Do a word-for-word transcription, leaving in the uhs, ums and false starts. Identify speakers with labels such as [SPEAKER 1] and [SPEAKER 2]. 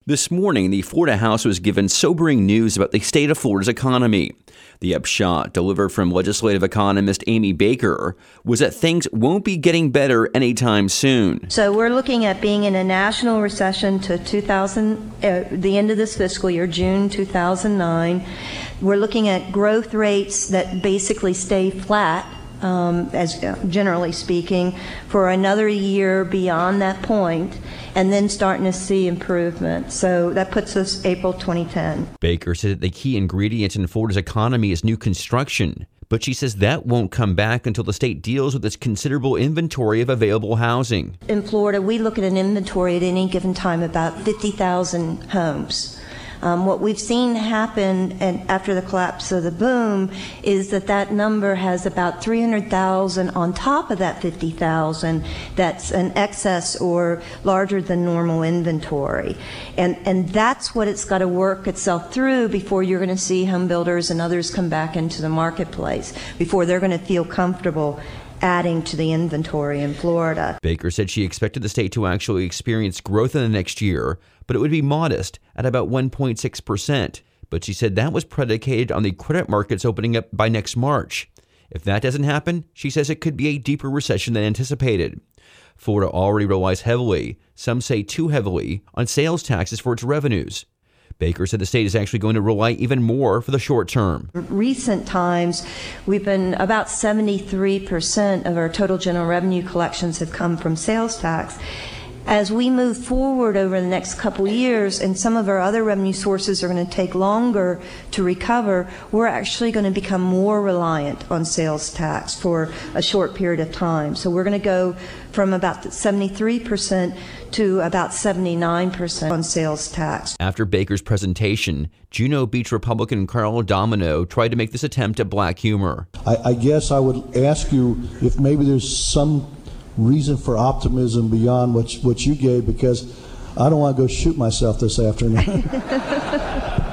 [SPEAKER 1] This morning, the Florida House was given sobering news about the state of Florida's economy. The upshot, delivered from legislative economist Amy Baker, was that things won't be getting better anytime soon.
[SPEAKER 2] So we're looking at being in a national recession to two thousand, uh, the end of this fiscal year, June two thousand nine. We're looking at growth rates that basically stay flat. Um, as uh, generally speaking, for another year beyond that point, and then starting to see improvement. So that puts us April twenty ten.
[SPEAKER 1] Baker said that the key ingredient in Florida's economy is new construction, but she says that won't come back until the state deals with its considerable inventory of available housing.
[SPEAKER 2] In Florida, we look at an inventory at any given time about fifty thousand homes. Um, what we've seen happen and after the collapse of the boom is that that number has about three hundred thousand on top of that fifty thousand that's an excess or larger than normal inventory. And, and that's what it's got to work itself through before you're going to see home builders and others come back into the marketplace, before they're going to feel comfortable adding to the inventory in Florida.
[SPEAKER 1] Baker said she expected the state to actually experience growth in the next year, but it would be modest at about one point six percent. But she said that was predicated on the credit markets opening up by next March. If that doesn't happen, she says it could be a deeper recession than anticipated. Florida already relies heavily, some say too heavily, on sales taxes for its revenues. Baker said the state is actually going to rely even more for the short term.
[SPEAKER 2] Recent times, we've been about seventy-three percent of our total general revenue collections have come from sales tax. As we move forward over the next couple years and some of our other revenue sources are going to take longer to recover, we're actually going to become more reliant on sales tax for a short period of time. So we're going to go from about seventy-three percent to about seventy-nine percent on sales tax.
[SPEAKER 1] After Baker's presentation, Juno Beach Republican Carl Domino tried to make this attempt at black humor.
[SPEAKER 3] I, I guess I would ask you if maybe there's some reason for optimism beyond what, what you gave, because I don't want to go shoot myself this afternoon.